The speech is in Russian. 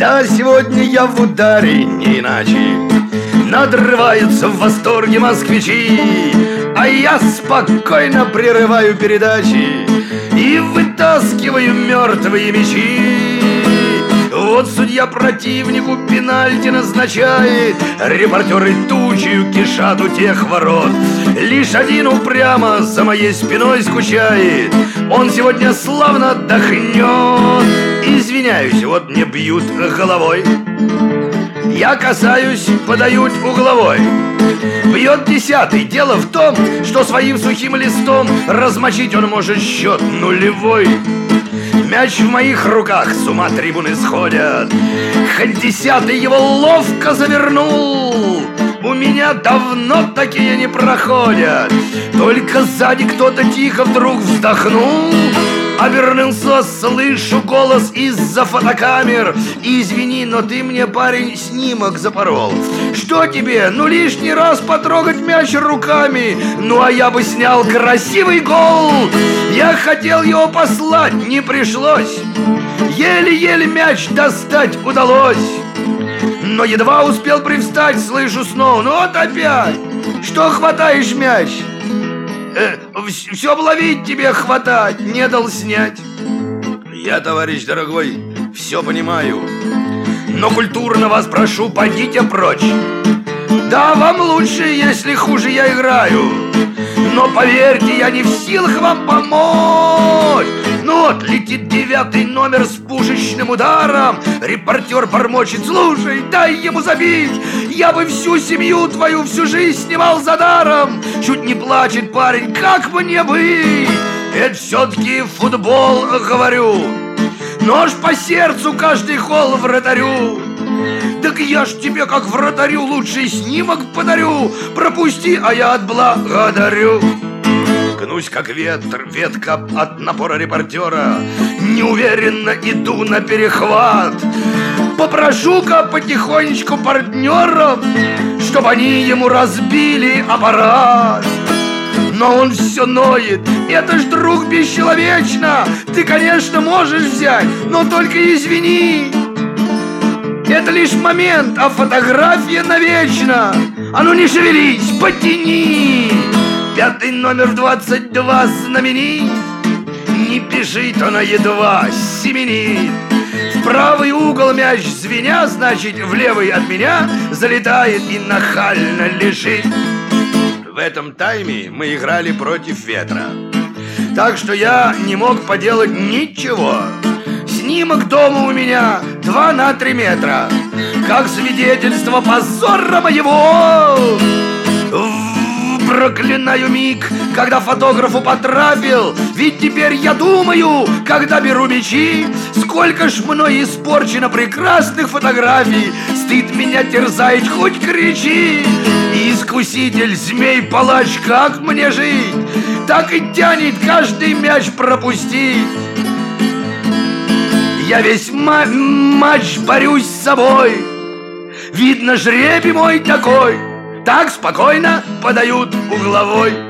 Да, сегодня я в ударе, не иначе. Надрываются в восторге москвичи, а я спокойно прерываю передачи и вытаскиваю мертвые мячи. Вот судья противнику пенальти назначает, репортеры тучью кишат у тех ворот. Лишь один упрямо за моей спиной скучает, он сегодня славно отдохнет. Извиняюсь, вот мне бьют головой. Я касаюсь, подают угловой. Бьет 10-й. Дело в том, что своим сухим листом размочить он может счет нулевой. Мяч в моих руках, с ума трибуны сходят. Хоть 10-й его ловко завернул, у меня давно такие не проходят. Только сзади кто-то тихо вдруг вздохнул. Обернулся, слышу голос из-за фотокамер: извини, но ты мне, парень, снимок запорол. Что тебе? Ну лишний раз потрогать мяч руками. Ну а я бы снял красивый гол. Я хотел его послать, не пришлось. Еле-еле мяч достать удалось. Но едва успел привстать, слышу снова: ну вот опять. Что хватаешь мяч? Все ловить тебе хватать, не дал снять. Я, товарищ дорогой, все понимаю, но культурно вас прошу, пойдите прочь. Да, вам лучше, если хуже я играю, но поверьте, я не в силах вам помочь. Ну вот, летит 9-й номер с пушечным ударом. Репортер бормочет: слушай, дай ему забить. Я бы всю семью твою всю жизнь снимал за даром. Чуть не плачет парень: как мне быть? Это все-таки футбол, говорю. Нож по сердцу каждый гол вратарю. Так я ж тебе, как вратарю, лучший снимок подарю. Пропусти, а я отблагодарю. Гнусь как ветка от напора репортера. Неуверенно иду на перехват. Попрошу-ка потихонечку партнеров, чтобы они ему разбили аппарат. Но он все ноет: это ж, друг, бесчеловечно. Ты, конечно, можешь взять, но только извини. Это лишь момент, а фотография навечно. А ну не шевелись, потяни. 5-й номер 22 знаменит. Не бежит, она едва семенит. В правый угол мяч звеня, значит, в левый от меня залетает и нахально лежит. В этом тайме мы играли против ветра, так что я не мог поделать ничего. Снимок дома у меня 2 на 3 метра, как свидетельство позора моего. Проклинаю миг, когда фотографу потрафил. Ведь теперь я думаю, когда беру мячи, сколько ж мной испорчено прекрасных фотографий. Стыд меня терзает, хоть кричи. И искуситель, змей-палач, как мне жить? Так и тянет каждый мяч пропустить. Я весь матч борюсь с собой. Видно, жребий мой такой. Так спокойно подают угловой.